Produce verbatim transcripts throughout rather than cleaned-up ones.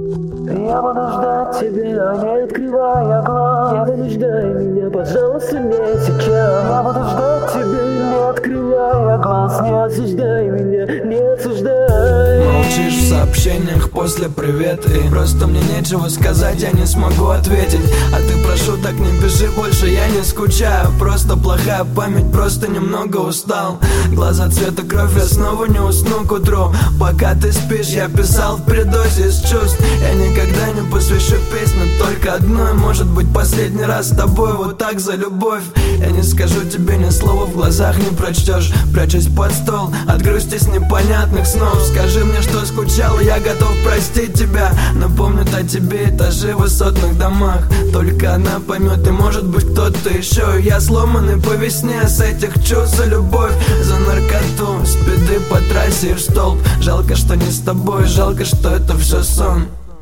Я буду ждать тебя, не открывая глаз. Не вынуждай меня, пожалуйста, не сейчас. Я буду ждать тебя, не открывая глаз. Не осуждай меня, не осуждай. Молчишь в сообщениях после привета, и просто мне нечего сказать, я не смогу ответить. А ты, прошу, так не пиши больше, я не скучаю. Просто плохая память, просто немного устал. Глаза цвета кровь, я снова не усну к утру. Пока ты спишь, я писал в предозе из чувств. Я никогда не посвящу песню только одной. Может быть, последний раз с тобой, вот так за любовь. Я не скажу тебе ни слова, в глазах не прочтешь. Прячусь под стол от грусти с непонятных снов. Скажи мне, что скучал, я готов простить тебя. Напомнят о тебе этажи в высотных домах. Только она поймет, и может быть кто-то еще. Я сломанный по весне с этих чувств за любовь, за наркоту, спиды по трассе и в столб. Жалко, что не с тобой, жалко, что это все сон.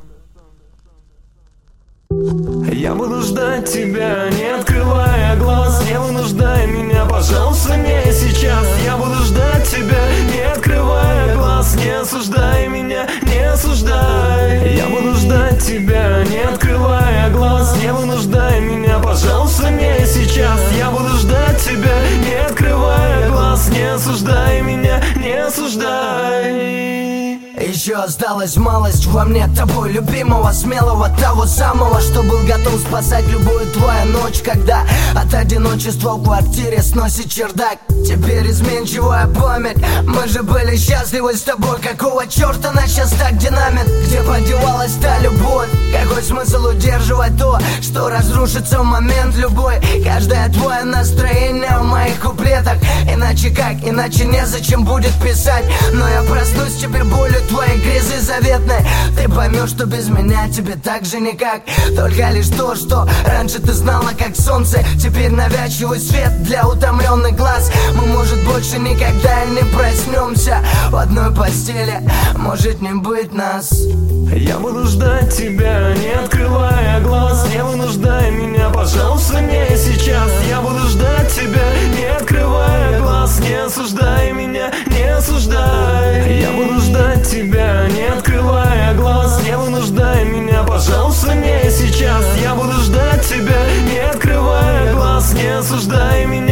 Я буду ждать тебя, не открывая глаз. Не вынуждай меня, пожалуйста, не сейчас. Я буду ждать тебя, не открывая глаз. Не осуждай меня, не осуждай. Я буду ждать тебя, не открывая глаз. Не вынуждай меня, пожалуйста, не сейчас. Я буду ждать тебя, не открывая глаз. Не осуждай меня, не осуждай. Еще осталась малость во мне тобой любимого, смелого, того самого, что был готов спасать любую твою ночь, когда от одиночества в квартире сносит чердак. Теперь изменчивая память, мы же были счастливы с тобой. Какого черта нас сейчас так динамит? Где подевалась та любовь? Какой смысл удерживать то, что разрушится в момент любой? Каждое твое настроение в моих куплетах. Иначе как, иначе незачем будет писать. Но я проснусь теперь болью твоей грязы заветной. Ты поймешь, что без меня тебе так же никак. Только лишь то, что раньше ты знала как солнце, теперь навязчивый свет для утомленных глаз. Мы, может, больше никогда не проснемся в одной постели, может не быть нас. Я буду ждать тебя, не открывая глаз. Не вынуждай меня, пожалуйста, не сейчас. Я буду ждать тебя, не открывая глаз. Не осуждай меня, не осуждай. Я буду ждать тебя, не открывая глаз. Не вынуждай меня, пожалуйста, не сейчас. Я буду ждать тебя, не открывая глаз. Не осуждай меня.